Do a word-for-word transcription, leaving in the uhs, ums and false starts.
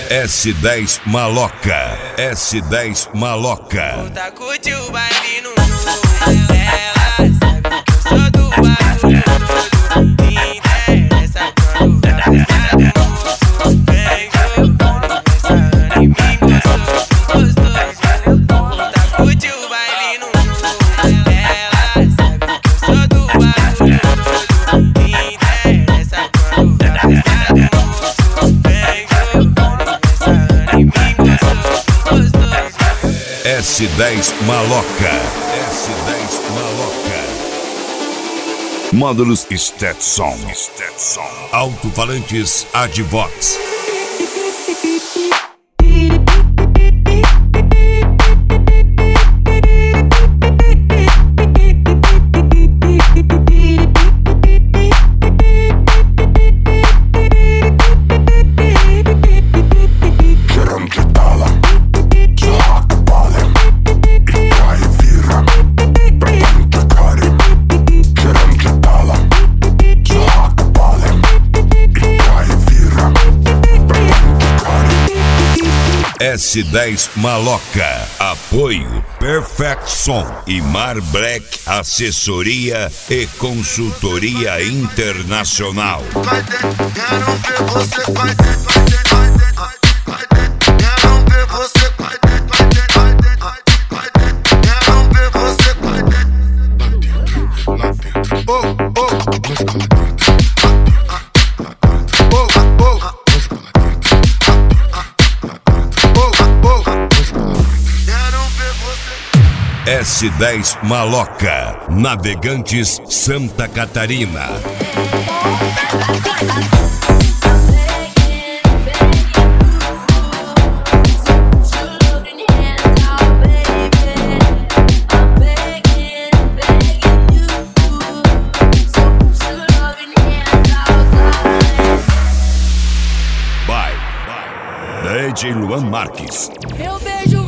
S dez Maloca, S dez Maloca. Tá curte o baile no novo, ela sabe que eu sou do barulho todo. Me interessa quando vai precisar do moço. Vem jogando essa em mim gostoso, gostoso. Tá curte o baile no novo, ela sabe que eu sou do barulho todo. Me interessa quando vai precisar do moço. Vem jogando essa em mim gostoso, gostoso. S dez Maloca, S dez Maloca. Módulos Stetson, Stetson. Alto-falantes Advox. S dez Maloca, apoio Perfect Som e Mar Black Assessoria e Consultoria Internacional. Vai ter, quero ver você, vai ter, vai ter, vai ter, vai ter, quero ver você, vai ter, vai ter, vai ter, vai ter, quero ver você, vai ter. Lá dentro, oh, oh, música lá dentro. Oh, oh, música lá dentro. S dez Maloca, Navegantes Santa Catarina. By D J Luan Marques. Eu vejo